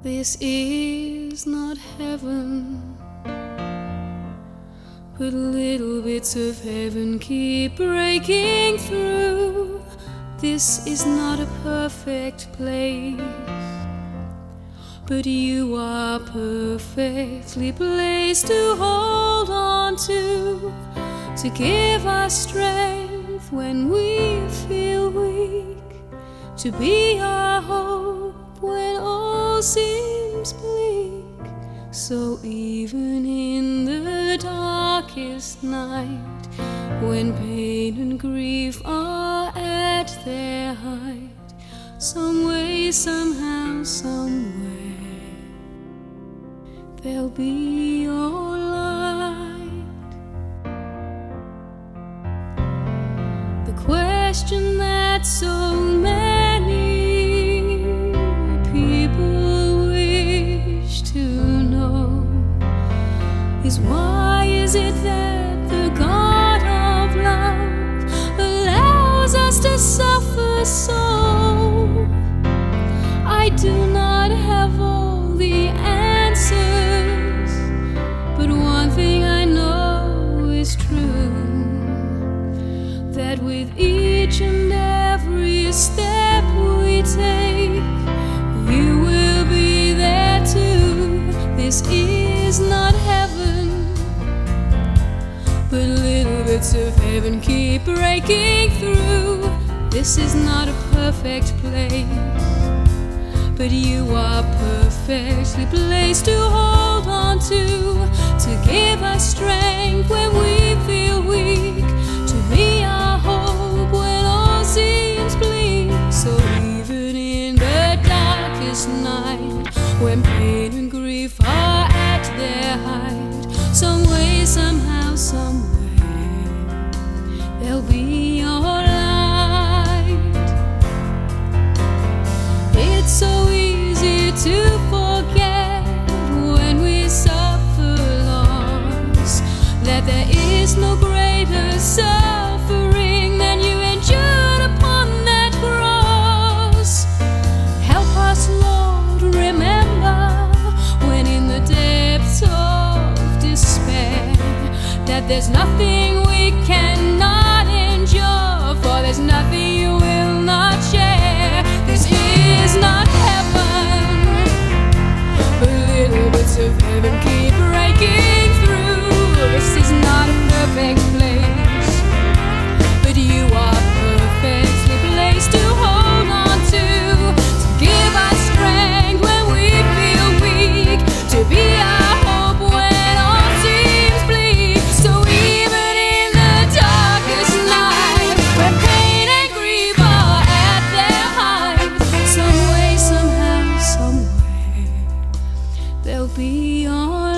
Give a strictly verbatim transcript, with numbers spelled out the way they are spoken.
This is not heaven, but little bits of heaven keep breaking through. This is not a perfect place, but you are perfectly placed to hold on to, to give us strength when we feel weak, to be our hope when all seems bleak. So even in the darkest night, when pain and grief are at their height, some way, somehow, somewhere, there'll be your light. The question that so many people wish to know is, why is it that the God of love allows us to suffer so? I do not have all the answers, but one thing I know is true, that with each and every step we take, you will be there too. This is not heaven, but little bits of heaven keep breaking through. This is not a perfect place, but you are perfectly placed to hold on to, to give us strength when we feel weak, to be our hope when all seems bleak. So even in the darkest night, when pain and grief are at their height, some way, somehow, somewhere, there'll be your light. It's so easy to forget when we suffer loss, that there is no greater suffering than you endured upon that cross. Help us, Lord, remember when in the depths of despair, that there's nothing we cannot endure, for there's nothing you will not share. This is not heaven, but little bits of heaven keep breaking through. This is not a perfect place, but you are perfectly placed to hold on to, to give us strength when we feel weak, to be our hope when all seems bleak. So even in the darkest night, when pain and grief are at their height, some way, somehow, somewhere, there'll be your